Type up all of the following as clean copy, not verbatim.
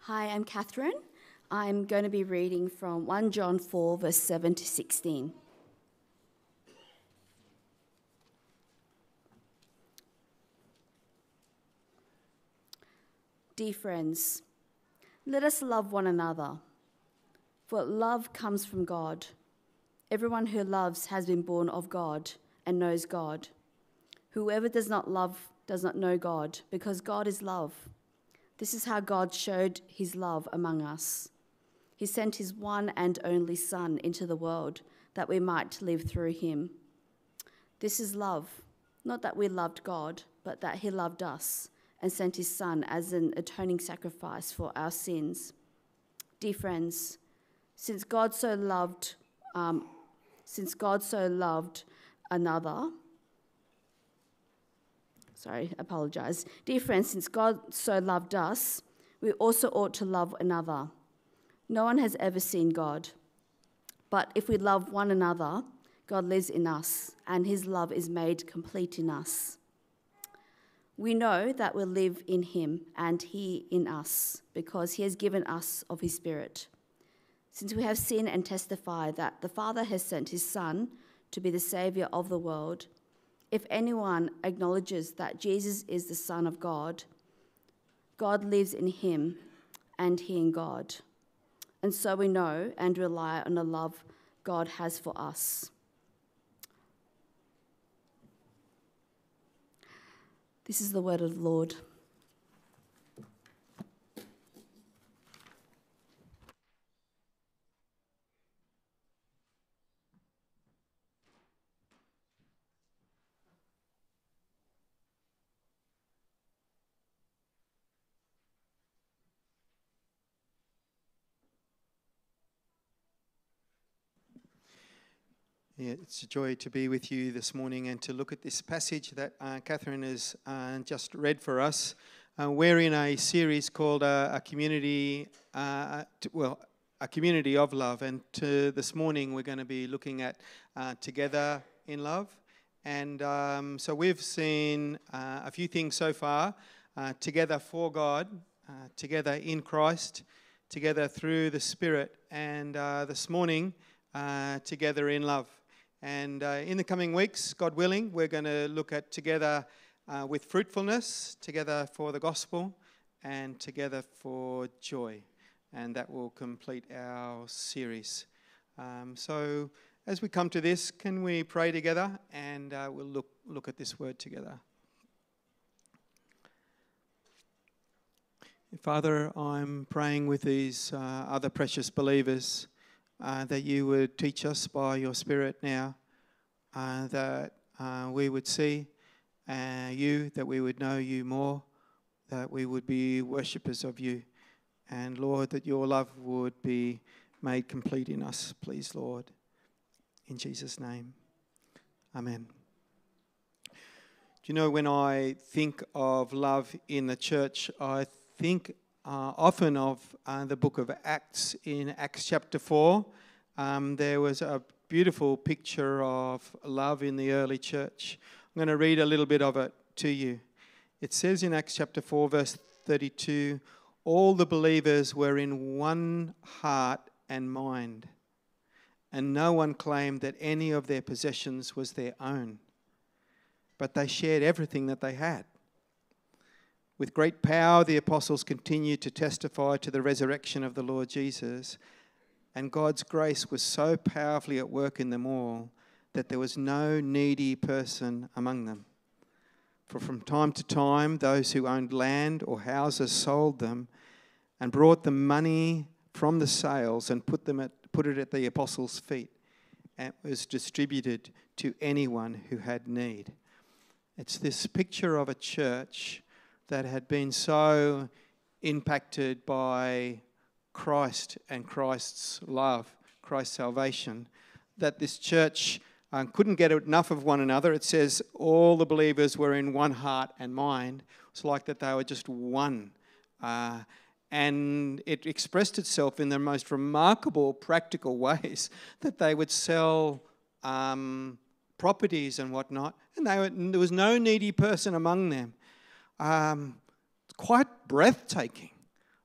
Hi, I'm Catherine. I'm going to be reading from 1 John 4, verse 7 to 16. Dear friends, let us love one another, for love comes from God. Everyone who loves has been born of God and knows God. Whoever does not love does not know God, because God is love. This is how God showed his love among us. He sent his one and only Son into the world that we might live through him. This is love, not that we loved God, but that he loved us and sent his Son as an atoning sacrifice for our sins. Dear friends, since God so loved another, Dear friends, since God so loved us, we also ought to love another. No one has ever seen God. But if we love one another, God lives in us, and his love is made complete in us. We know that we live in him and he in us, because he has given us of his Spirit. Since we have seen and testify that the Father has sent his Son to be the Saviour of the world, if anyone acknowledges that Jesus is the Son of God, God lives in him and he in God. And so we know and rely on the love God has for us. This is the word of the Lord. Yeah, it's a joy to be with you this morning and to look at this passage that Catherine has just read for us. We're in a series called a community of love, and this morning we're going to be looking at Together in Love. And so we've seen a few things so far: together for God, together in Christ, together through the Spirit, and this morning together in love. And in the coming weeks, God willing, we're going to look at together with fruitfulness, together for the gospel, and together for joy. And that will complete our series. So as we come to this, can we pray together? And we'll look at this word together. Father, I'm praying with these other precious believers that you would teach us by your Spirit now, that we would see you, that we would know you more, that we would be worshippers of you, and Lord, that your love would be made complete in us, please, Lord. In Jesus' name, amen. Do you know, when I think of love in the church, I think often of the book of Acts. In Acts chapter 4, there was a beautiful picture of love in the early church. I'm going to read a little bit of it to you. It says in Acts chapter 4, verse 32, all the believers were in one heart and mind, and no one claimed that any of their possessions was their own, but they shared everything that they had. With great power, the apostles continued to testify to the resurrection of the Lord Jesus, and God's grace was so powerfully at work in them all that there was no needy person among them. For from time to time, those who owned land or houses sold them and brought the money from the sales and put it at the apostles' feet, and it was distributed to anyone who had need. It's this picture of a church that had been so impacted by Christ and Christ's love, Christ's salvation, that this church couldn't get enough of one another. It says all the believers were in one heart and mind. It's like that they were just one. And it expressed itself in the most remarkable practical ways, that they would sell properties and whatnot, and there was no needy person among them. Quite breathtaking.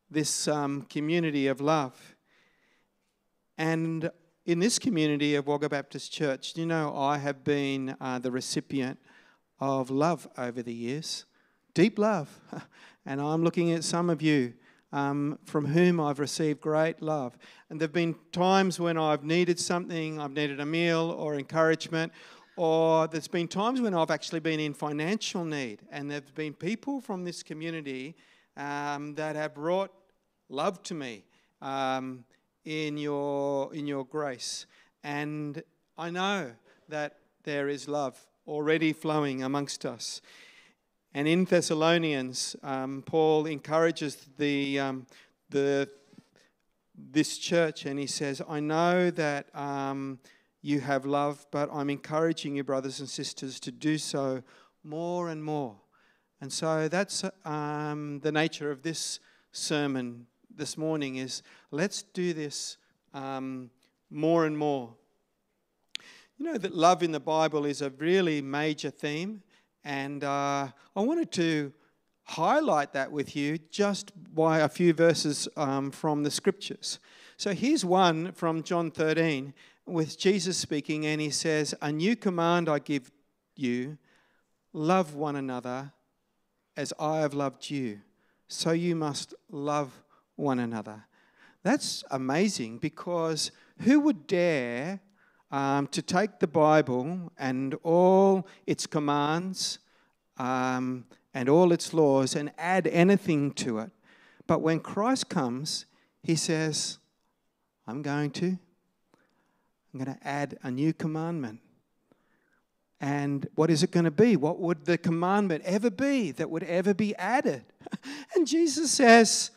this community of love. And in this community of Wagga Baptist Church, you know, I have been the recipient of love over the years, deep love. And I'm looking at some of you from whom I've received great love. And there have been times when I've needed something, I've needed a meal or encouragement, or there's been times when I've actually been in financial need. And there's been people from this community that have brought love to me in your grace. And I know that there is love already flowing amongst us. And in Thessalonians, Paul encourages this church, and he says, I know that you have love, but I'm encouraging you, brothers and sisters, to do so more and more. And so that's the nature of this sermon this morning, is let's do this more and more. You know that love in the Bible is a really major theme, and I wanted to highlight that with you just by a few verses from the scriptures. So here's one from John 13 with Jesus speaking, and he says, a new command I give you, love one another as I have loved you, so you must love one another. That's amazing, because who would dare to take the Bible and all its commands and all its laws and add anything to it? But when Christ comes, he says, I'm going to add a new commandment. And what is it going to be? What would the commandment ever be that would ever be added? And Jesus says,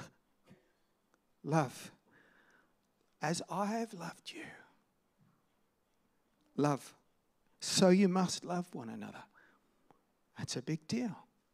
love as I have loved you. Love. So you must love one another. That's a big deal.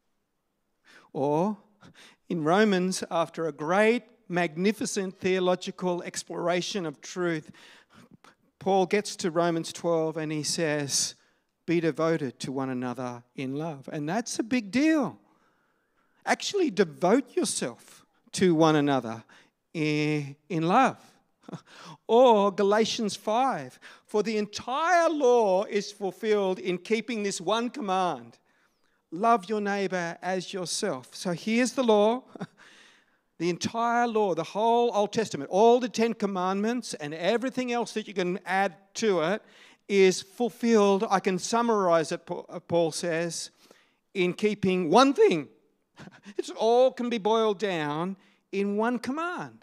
Or in Romans, after a great, magnificent theological exploration of truth, Paul gets to Romans 12 and he says, be devoted to one another in love. And that's a big deal. Actually devote yourself to one another in love. Or Galatians 5, for the entire law is fulfilled in keeping this one command, love your neighbor as yourself. So here's the law, the entire law, the whole Old Testament, all the 10 commandments and everything else that you can add to it is fulfilled. I can summarize it, Paul says, in keeping one thing. It all can be boiled down in one command.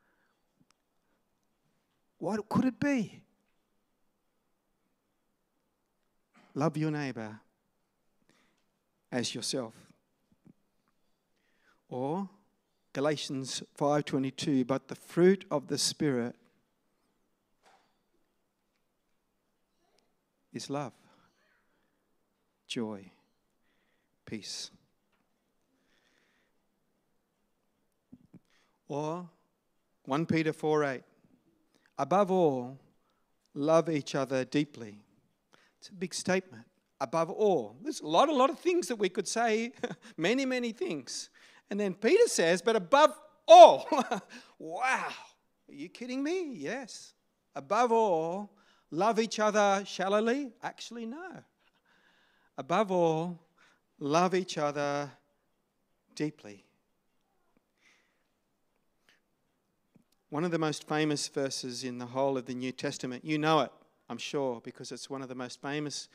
What could it be? Love your neighbor as yourself. Or Galatians 5:22, but the fruit of the Spirit is love, joy, peace. Or 1 Peter 4:8, above all, love each other deeply. It's a big statement. Above all. There's a lot of things that we could say, many things. And then Peter says, but above all. Wow. Are you kidding me? Yes. Above all, love each other shallowly? Actually, no. Above all, love each other deeply. One of the most famous verses in the whole of the New Testament, you know it, I'm sure, because it's one of the most famous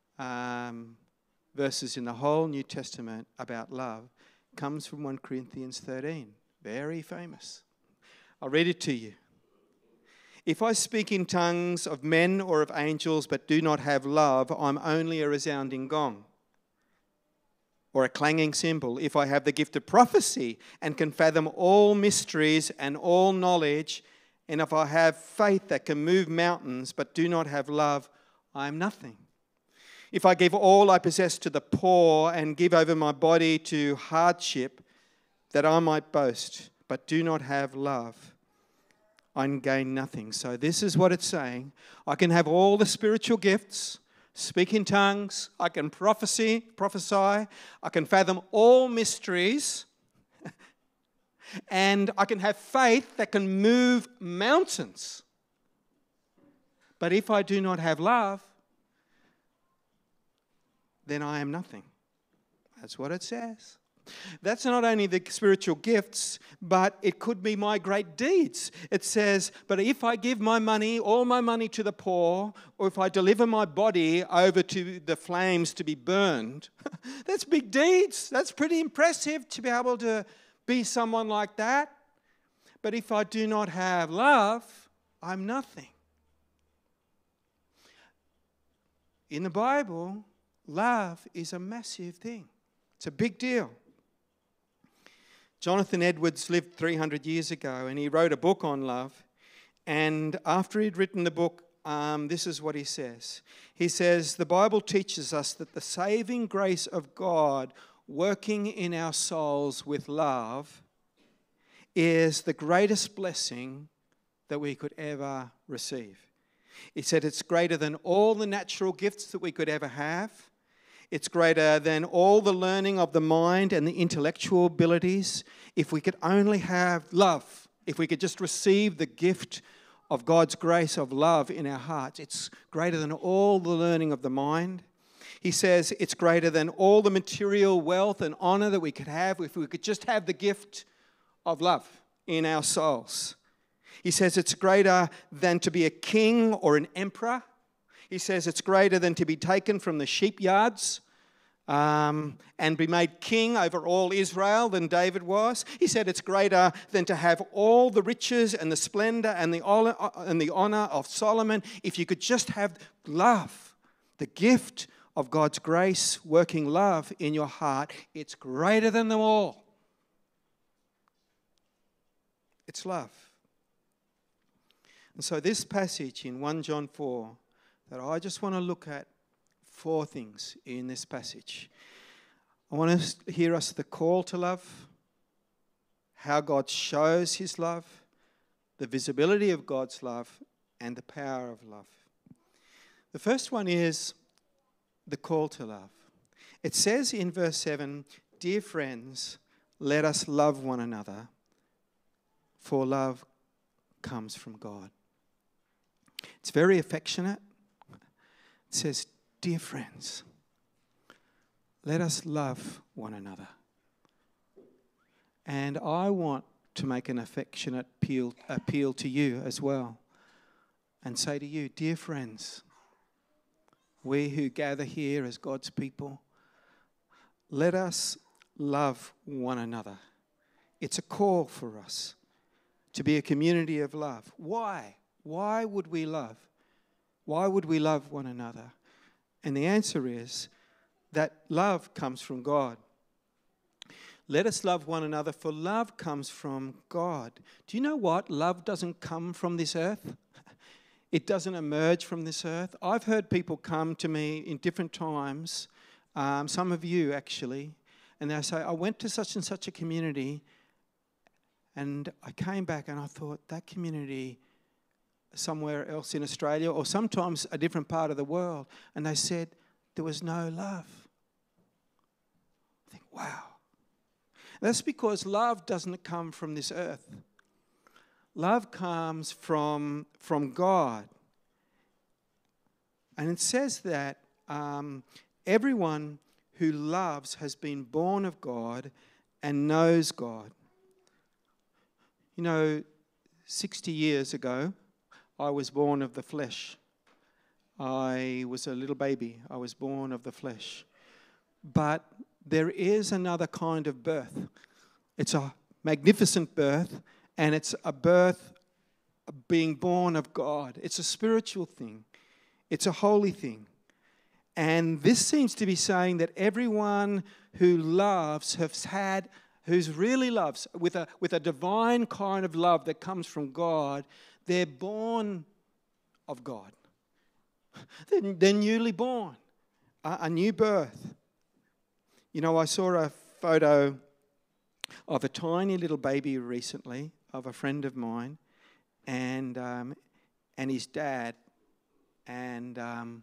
verses in the whole New Testament about love, comes from 1 Corinthians 13. Very famous. I'll read it to you. If I speak in tongues of men or of angels but do not have love, I'm only a resounding gong or a clanging cymbal. If I have the gift of prophecy and can fathom all mysteries and all knowledge, and if I have faith that can move mountains but do not have love, I am nothing. If I give all I possess to the poor and give over my body to hardship that I might boast, but do not have love, I gain nothing. So this is what it's saying. I can have all the spiritual gifts, speak in tongues, I can prophesy, I can fathom all mysteries, And I can have faith that can move mountains. But if I do not have love, then I am nothing. That's what it says. That's not only the spiritual gifts, but it could be my great deeds. It says, but if I give my money, all my money to the poor, or if I deliver my body over to the flames to be burned, that's big deeds. That's pretty impressive to be able to be someone like that. But if I do not have love, I'm nothing. In the Bible, love is a massive thing. It's a big deal. Jonathan Edwards lived 300 years ago and he wrote a book on love. And after he'd written the book, this is what he says. He says, the Bible teaches us that the saving grace of God working in our souls with love is the greatest blessing that we could ever receive. He said it's greater than all the natural gifts that we could ever have. It's greater than all the learning of the mind and the intellectual abilities. If we could only have love, if we could just receive the gift of God's grace of love in our hearts, it's greater than all the learning of the mind. He says it's greater than all the material wealth and honor that we could have if we could just have the gift of love in our souls. He says it's greater than to be a king or an emperor. He says it's greater than to be taken from the sheep yards and be made king over all Israel than David was. He said it's greater than to have all the riches and the splendor and the honor of Solomon. If you could just have love, the gift of God's grace, working love in your heart, it's greater than them all. It's love. And so this passage in 1 John 4, that I just want to look at 4 things in this passage. I want to hear us the call to love, how God shows his love, the visibility of God's love, and the power of love. The first one is the call to love. It says in verse 7, "Dear friends, let us love one another, for love comes from God." It's very affectionate. It says, "Dear friends, let us love one another." And I want to make an affectionate appeal to you as well and say to you, dear friends, we who gather here as God's people, let us love one another. It's a call for us to be a community of love. Why? Why would we love? Why would we love one another? And the answer is that love comes from God. Let us love one another, for love comes from God. Do you know what? Love doesn't come from this earth. It doesn't emerge from this earth. I've heard people come to me in different times, some of you actually, and they say, I went to such and such a community and I came back and I thought that community somewhere else in Australia or sometimes a different part of the world, and they said there was no love. I think, wow. That's because love doesn't come from this earth. Love comes from God. And it says that everyone who loves has been born of God and knows God. You know, 60 years ago, I was born of the flesh. I was a little baby. I was born of the flesh. But there is another kind of birth. It's a magnificent birth, and it's a birth of being born of God. It's a spiritual thing. It's a holy thing. And this seems to be saying that everyone who loves who's really loves with a divine kind of love that comes from God, they're born of God. They're newly born, a new birth. You know, I saw a photo of a tiny little baby recently of a friend of mine, and his dad, and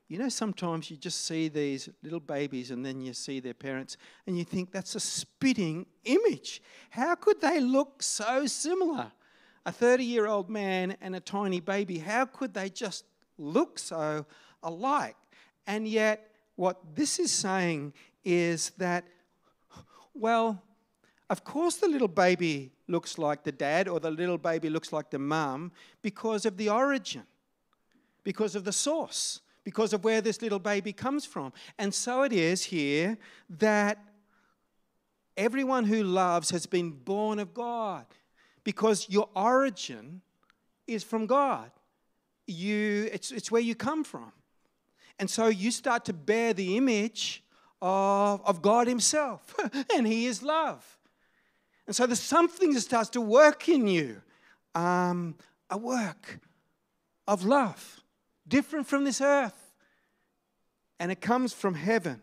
You know, sometimes you just see these little babies and then you see their parents and you think that's a spitting image. How could they look so similar? A 30-year-old man and a tiny baby, how could they just look so alike? And yet, what this is saying is that, well, of course the little baby looks like the dad or the little baby looks like the mum because of the origin, because of the source, because of where this little baby comes from. And so it is here that everyone who loves has been born of God, because your origin is from God. It's where you come from. And so you start to bear the image of God himself, and he is love. And so there's something that starts to work in you, a work of love, different from this earth. And it comes from heaven.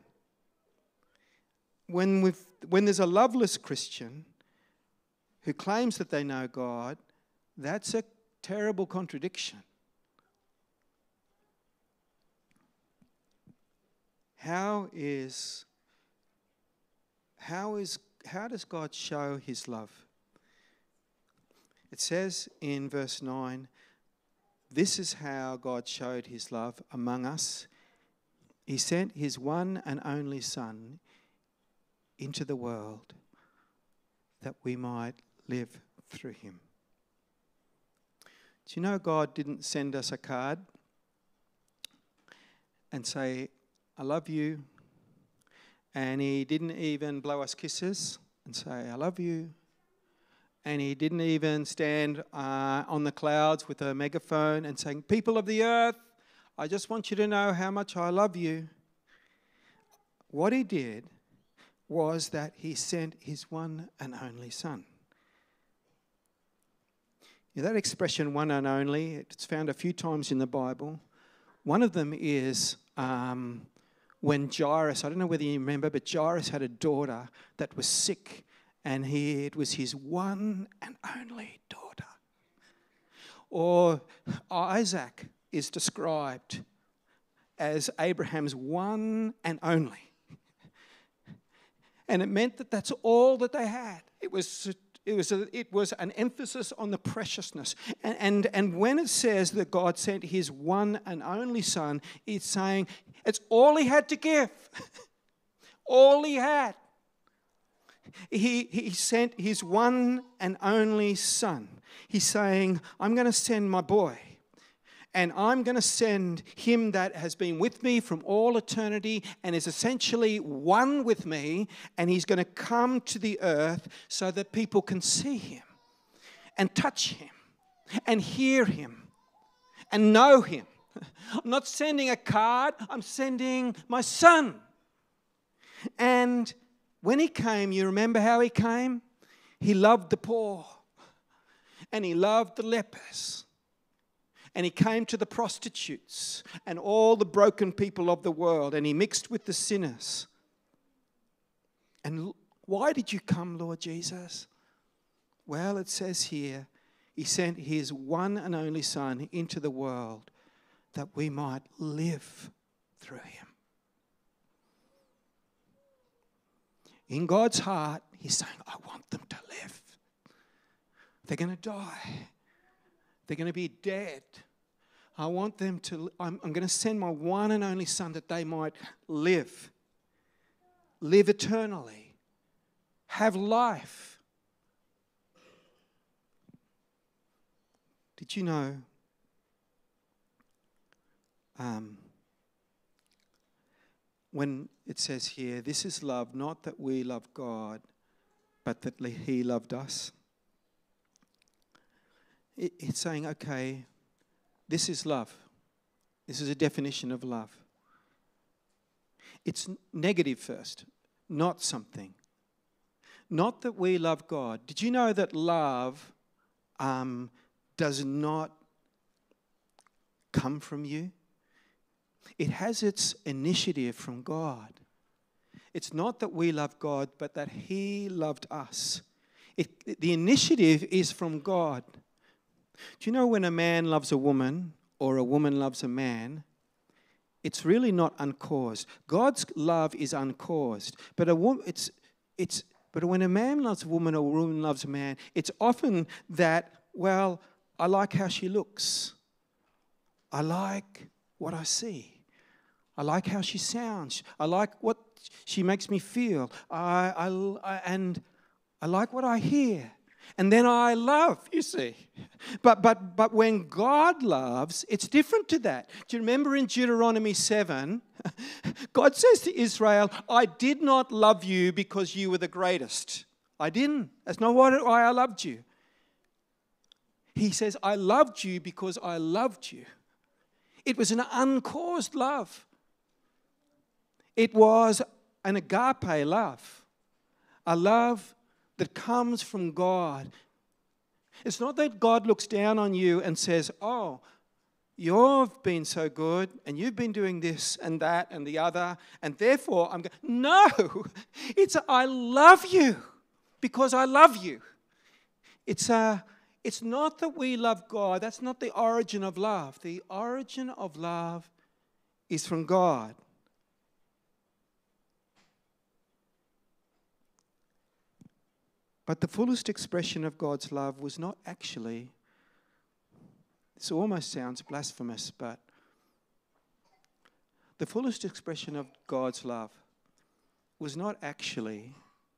When there's a loveless Christian who claims that they know God, that's a terrible contradiction. How does God show his love? It says in verse 9, this is how God showed his love among us. He sent his one and only Son into the world that we might live through him. Do you know God didn't send us a card and say, I love you, and he didn't even blow us kisses and say, I love you, and he didn't even stand on the clouds with a megaphone and saying, people of the earth, I just want you to know how much I love you. What he did was that he sent his one and only Son. You know, that expression, one and only, it's found a few times in the Bible. One of them is when Jairus, I don't know whether you remember, but Jairus had a daughter that was sick, and it was his one and only daughter. Or Isaac is described as Abraham's one and only. And it meant that that's all that they had. It was an emphasis on the preciousness. And when it says that God sent his one and only Son, it's saying it's all he had to give. All he had. He sent his one and only Son. He's saying, I'm going to send my boy. And I'm going to send him that has been with me from all eternity and is essentially one with me. And he's going to come to the earth so that people can see him and touch him and hear him and know him. I'm not sending a card. I'm sending my Son. And when he came, you remember how he came? He loved the poor and he loved the lepers. And he came to the prostitutes and all the broken people of the world, and he mixed with the sinners. And why did you come, Lord Jesus? Well, it says here, he sent his one and only Son into the world that we might live through him. In God's heart, he's saying, I want them to live. They're going to die. They're going to be dead. I want them to, I'm going to send my one and only Son that they might live. Live eternally. Have life. Did you know when it says here, this is love, not that we love God, but that he loved us? It's saying, okay, this is love. This is a definition of love. It's negative first, not something. Not that we love God. Did you know that love does not come from you? It has its initiative from God. It's not that we love God, but that he loved us. The initiative is from God. Do you know when a man loves a woman or a woman loves a man, it's really not uncaused. God's love is uncaused. But but when a man loves a woman or a woman loves a man, it's often that, well, I like how she looks. I like what I see. I like how she sounds. I like what she makes me feel. And I like what I hear. And then I love, you see. But when God loves, it's different to that. Do you remember in Deuteronomy 7, God says to Israel, I did not love you because you were the greatest. I didn't. That's not why I loved you. He says, I loved you because I loved you. It was an uncaused love. It was an agape love, a love that comes from God. It's not that God looks down on you and says, oh, you've been so good and you've been doing this and that and the other, and therefore I'm going. No, it's I love you because I love you. It's not that we love God. That's not the origin of love. The origin of love is from God. But the fullest expression of God's love was not actually, this almost sounds blasphemous, but the fullest expression of God's love was not actually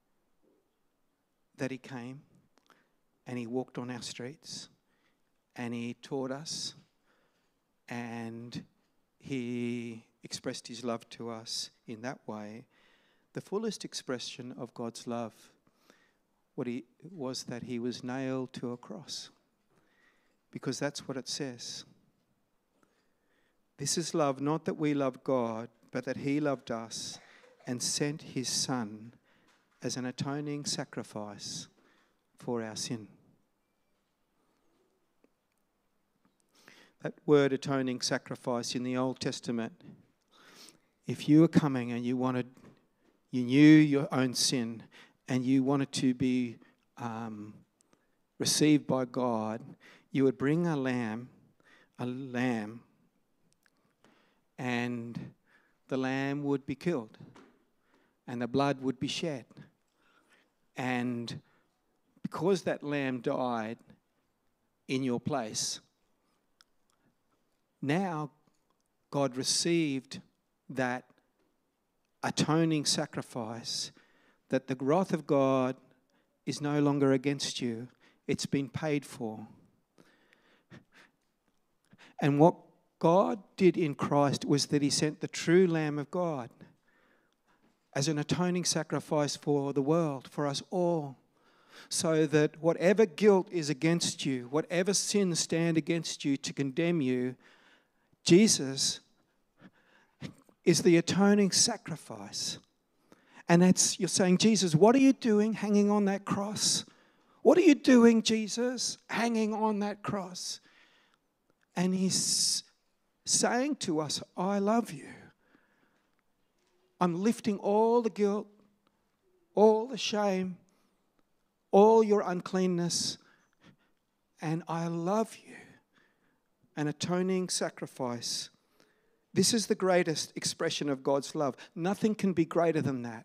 that He came and He walked on our streets and He taught us and He expressed His love to us in that way. The fullest expression of God's love was that He was nailed to a cross. Because that's what it says. This is love, not that we loved God, but that He loved us and sent His Son as an atoning sacrifice for our sin. That word atoning sacrifice in the Old Testament, if you were coming and you knew your own sin and you wanted to be received by God, you would bring a lamb, and the lamb would be killed, and the blood would be shed. And because that lamb died in your place, now God received that atoning sacrifice, that the wrath of God is no longer against you. It's been paid for. And what God did in Christ was that He sent the true Lamb of God as an atoning sacrifice for the world, for us all, so that whatever guilt is against you, whatever sins stand against you to condemn you, Jesus is the atoning sacrifice. And you're saying, Jesus, what are you doing hanging on that cross? What are you doing, Jesus, hanging on that cross? And He's saying to us, I love you. I'm lifting all the guilt, all the shame, all your uncleanness, and I love you. An atoning sacrifice. This is the greatest expression of God's love. Nothing can be greater than that.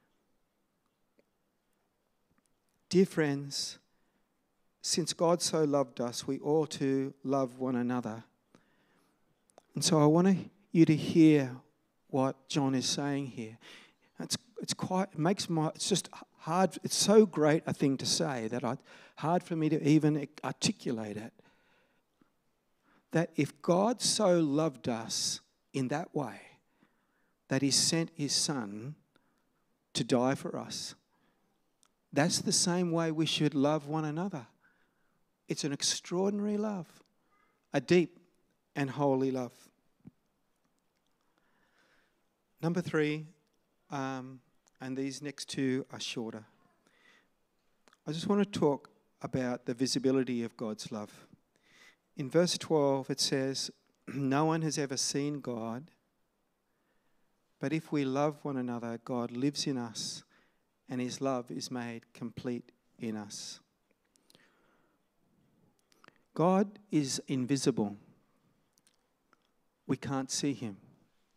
Dear friends, since God so loved us, we ought to love one another. And so I want you to hear what John is saying here. It's just hard. It's so great a thing to say that hard for me to even articulate it. That if God so loved us in that way, that He sent His Son to die for us, that's the same way we should love one another. It's an extraordinary love, a deep and holy love. Number 3, and these next two are shorter. I just want to talk about the visibility of God's love. In verse 12 it says, no one has ever seen God, but if we love one another, God lives in us, and His love is made complete in us. God is invisible. We can't see Him.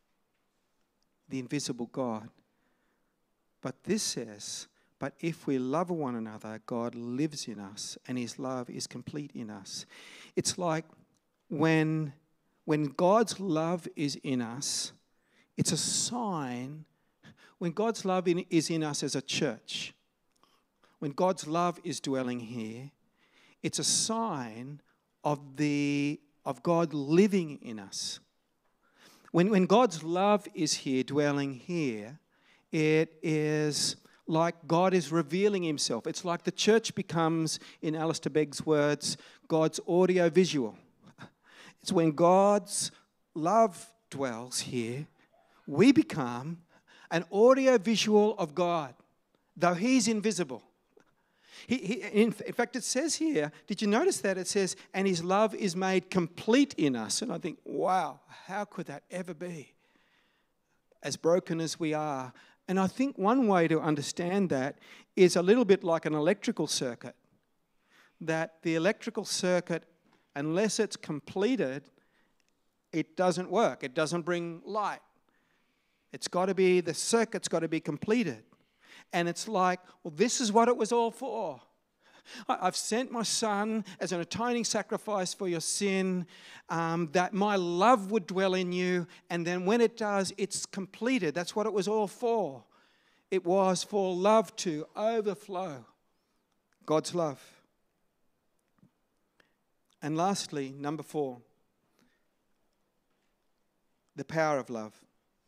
the invisible God. But this says, but if we love one another, God lives in us and his love is complete in us. It's like when God's love is in us, it's a sign. When God's love is in us as a church, when God's love is dwelling here, it's a sign of God living in us. When God's love is here, dwelling here, it is like God is revealing himself. It's like the church becomes, in Alistair Begg's words, God's audio-visual. It's when God's love dwells here, we become an audio-visual of God, though he's invisible. In fact, it says here, did you notice that? It says, and his love is made complete in us. And I think, wow, how could that ever be? As broken as we are. And I think one way to understand that is a little bit like an electrical circuit. That the electrical circuit, unless it's completed, it doesn't work. It doesn't bring light. The circuit's got to be completed. And it's like, well, this is what it was all for. I've sent my son as an atoning sacrifice for your sin, that my love would dwell in you. And then when it does, it's completed. That's what it was all for. It was for love to overflow. God's love. And lastly, number 4, the power of love.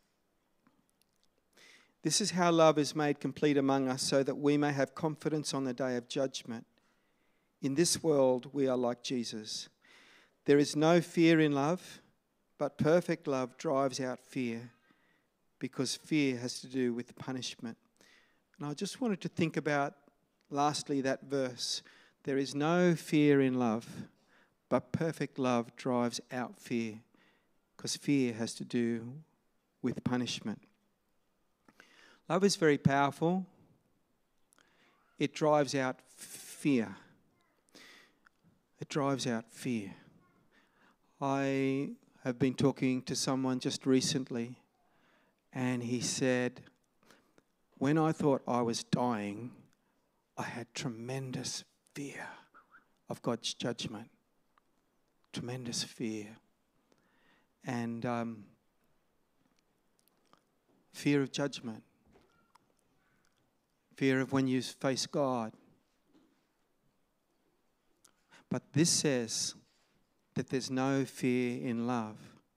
This is how love is made complete among us, so that we may have confidence on the day of judgment. In this world, we are like Jesus. There is no fear in love, but perfect love drives out fear, because fear has to do with punishment. And I just wanted to think about, lastly, that verse. There is no fear in love, but perfect love drives out fear, because fear has to do with punishment. Love is very powerful. It drives out fear. It drives out fear. I have been talking to someone just recently, and he said, when I thought I was dying, I had tremendous fear of God's judgment. Tremendous fear. And fear of judgment. Fear of when you face God. But this says that there's no fear in love,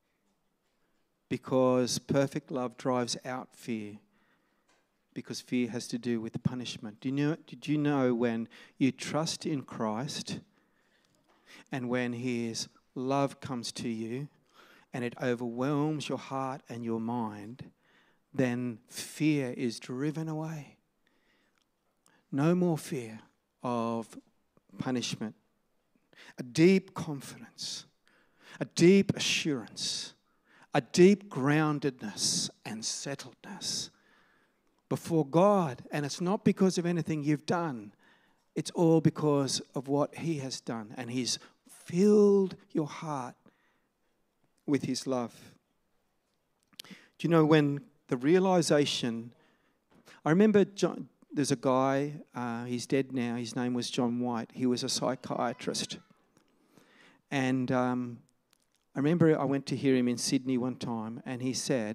because perfect love drives out fear, because fear has to do with punishment. Did you know when you trust in Christ and when his love comes to you and it overwhelms your heart and your mind, then fear is driven away. No more fear of punishment. A deep confidence, a deep assurance, a deep groundedness and settledness before God. And it's not because of anything you've done. It's all because of what he has done. And he's filled your heart with his love. Do you know, when the realization... I remember there's a guy, he's dead now, his name was John White. He was a psychiatrist. And I remember I went to hear him in Sydney one time, and he said,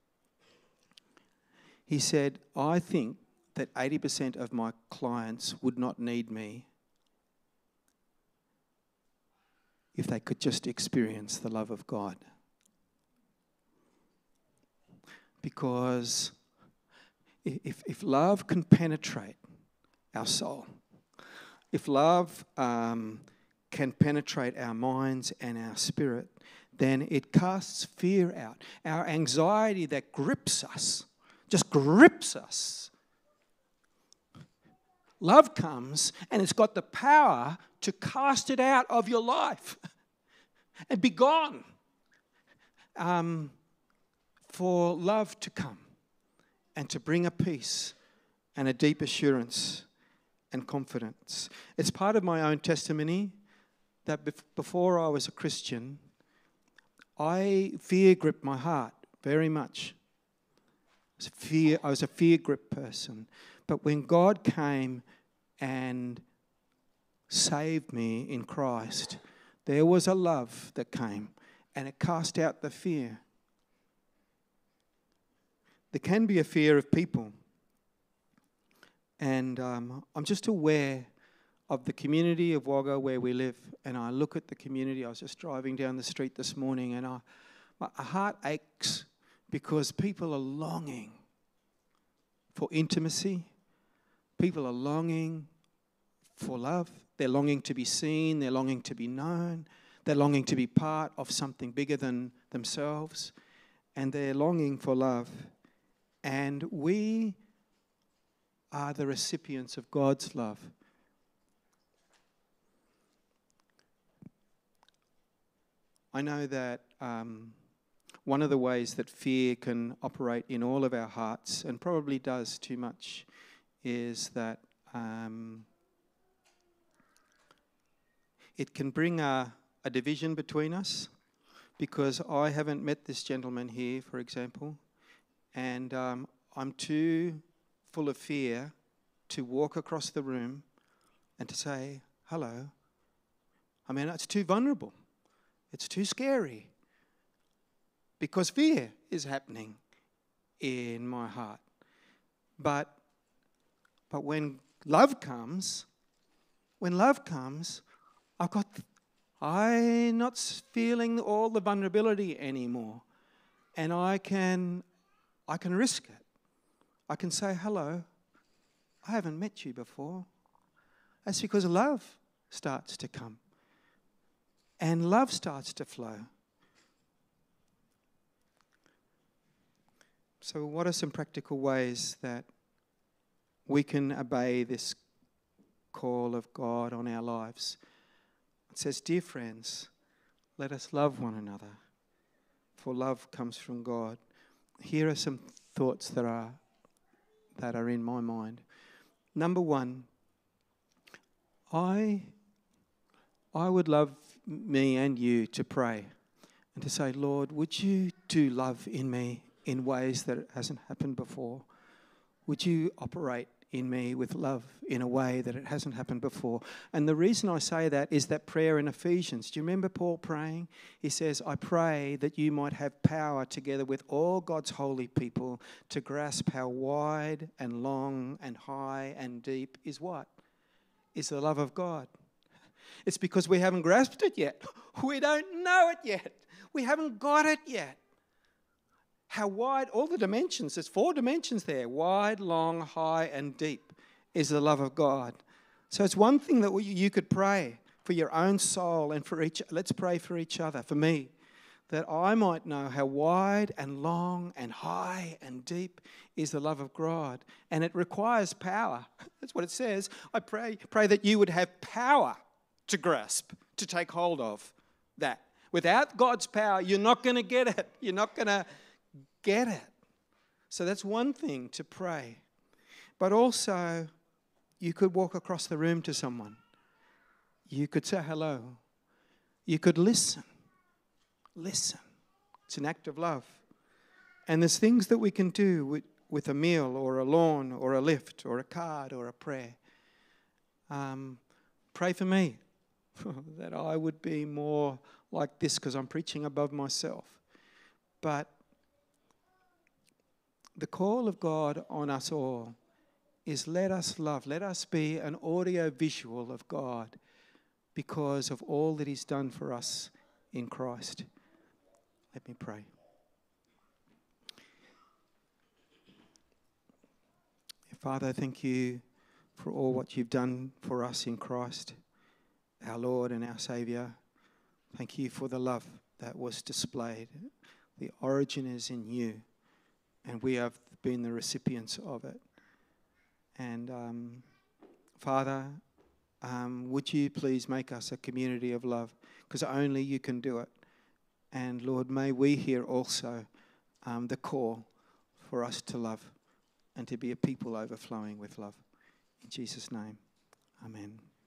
I think that 80% of my clients would not need me if they could just experience the love of God. Because if love can penetrate our soul, if love can penetrate our minds and our spirit, then it casts fear out. Our anxiety that grips us, just grips us. Love comes and it's got the power to cast it out of your life and be gone. For love to come and to bring a peace and a deep assurance and confidence. It's part of my own testimony that before I was a Christian, fear gripped my heart very much. I was a fear-gripped person. But when God came and saved me in Christ, there was a love that came and it cast out the fear. There can be a fear of people. And I'm just aware of the community of Wagga where we live. And I look at the community. I was just driving down the street this morning and my heart aches because people are longing for intimacy. People are longing for love. They're longing to be seen. They're longing to be known. They're longing to be part of something bigger than themselves. And they're longing for love. And we are the recipients of God's love. I know that one of the ways that fear can operate in all of our hearts, and probably does too much, is that it can bring a division between us, because I haven't met this gentleman here, for example, and I'm too full of fear to walk across the room and to say, hello. I mean, it's too vulnerable. It's too scary. Because fear is happening in my heart. But when love comes, I'm not feeling all the vulnerability anymore. And I can risk it. I can say, hello, I haven't met you before. That's because love starts to come. And love starts to flow. So what are some practical ways that we can obey this call of God on our lives? It says, dear friends, let us love one another, for love comes from God. Here are some thoughts that are in my mind. Number one, I would love me and you to pray and to say, Lord, would you do love in me in ways that it hasn't happened before? Would you operate in me with love in a way that it hasn't happened before? And the reason I say that is that prayer in Ephesians. Do you remember Paul praying? He says, I pray that you might have power together with all God's holy people to grasp how wide and long and high and deep is what? Is the love of God. It's because we haven't grasped it yet. We don't know it yet. We haven't got it yet. How wide, all the dimensions, there's 4 dimensions there. Wide, long, high, and deep is the love of God. So it's one thing that you could pray for your own soul and for let's pray for each other, for me, that I might know how wide and long and high and deep is the love of God. And it requires power. That's what it says. I pray that you would have power to grasp, to take hold of that. Without God's power, you're not going to get it. You're not going to get it. So that's one thing to pray. But also, you could walk across the room to someone. You could say hello. You could listen. Listen. It's an act of love. And there's things that we can do with a meal or a lawn or a lift or a card or a prayer. Pray for me that I would be more like this, because I'm preaching above myself. But the call of God on us all is let us love. Let us be an audio visual of God because of all that He's done for us in Christ. Let me pray. Father, thank you for all what you've done for us in Christ, our Lord and our Saviour. Thank you for the love that was displayed. The origin is in you, and we have been the recipients of it. And Father, would you please make us a community of love, because only you can do it. And Lord, may we hear also the call for us to love and to be a people overflowing with love. In Jesus' name, amen.